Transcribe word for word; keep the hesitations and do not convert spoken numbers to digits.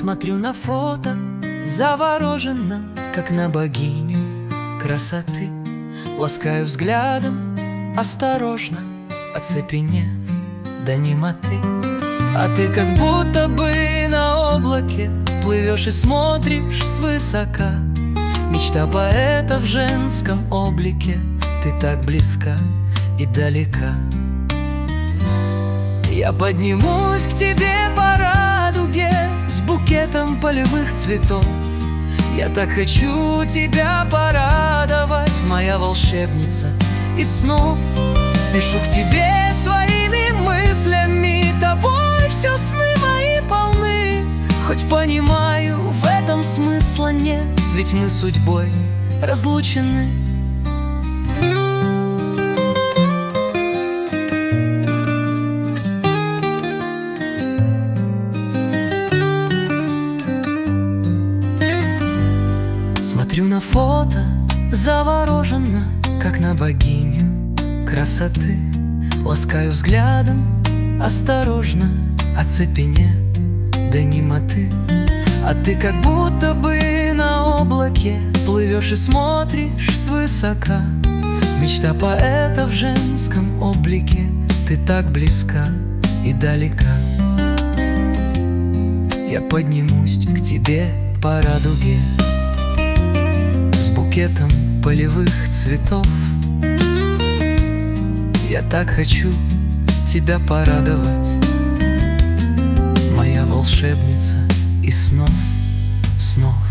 Смотрю на фото, завороженно, как на богиню красоты. Ласкаю взглядом, осторожно, оцепенев до немоты. А ты как будто бы на облаке плывешь и смотришь свысока. Мечта поэта в женском облике, ты так близка и далека. Я поднимусь к тебе по радуге с букетом полевых цветов. Я так хочу тебя порадовать, моя волшебница из снов. Спешу к тебе своими мыслями, тобой все сны мои полны. Хоть понимаю, в этом смысла нет, ведь мы судьбой разлучены. Смотрю на фото, завороженно, как на богиню красоты. Ласкаю взглядом, осторожно, оцепенев до немоты. А ты как будто бы на облаке плывешь и смотришь свысока. Мечта поэта в женском облике, ты так близка и далека. Я поднимусь к тебе по радуге с букетом полевых цветов. Я так хочу тебя порадовать, моя волшебница из снов, снов.